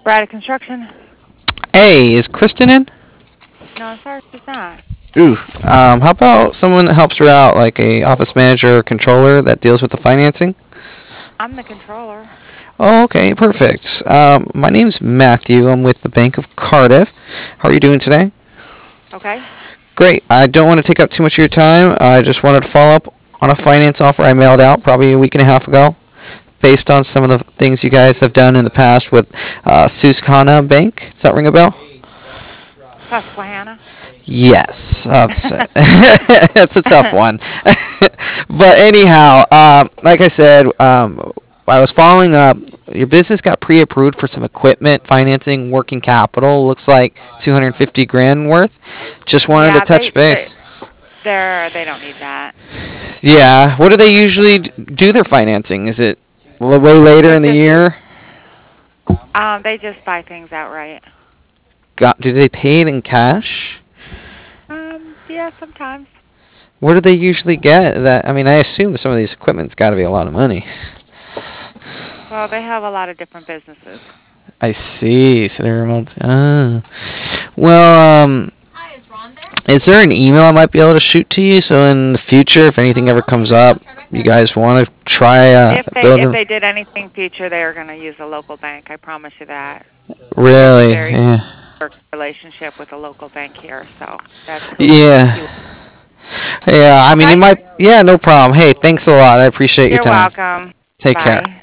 Braddock Construction. Hey, is Kristen in? No, sorry, she's not. Ooh. How about someone that helps her out, like a office manager or controller that deals with the financing? I'm the controller. Oh, okay, perfect. My name's Matthew. I'm with the Bank of Cardiff. How are you doing today? Okay. Great. I don't want to take up too much of your time. I just wanted to follow up on a finance offer I mailed out probably a week and a half ago, based on some of the things you guys have done in the past with Susquehanna Bank. Does that ring a bell? Susquehanna. Yes, that's a tough one. But anyhow, like I said, I was following up. Your business got pre-approved for some equipment financing, working capital. Looks like 250 grand worth. Just wanted to Yeah, touch base. they don't need that. Yeah, what do they usually do their financing? Is it way later in It's the just year? they just buy things outright. Do they pay it in cash? Yeah, sometimes. Where do they usually get that? I mean, I assume some of these equipment's got to be a lot of money. Well, they have a lot of different businesses. I see. So they're well, is there an email I might be able to shoot to you so in the future, if anything ever comes up, you guys want to try If building? they did anything future, they are going to use a local bank. I promise you that. We have a Really? very Yeah. good relationship with a local bank here, so that's who Yeah. you. Yeah. I mean, it Okay. might. Yeah, no problem. Hey, thanks a lot. I appreciate your You're time. welcome. Take care. Bye.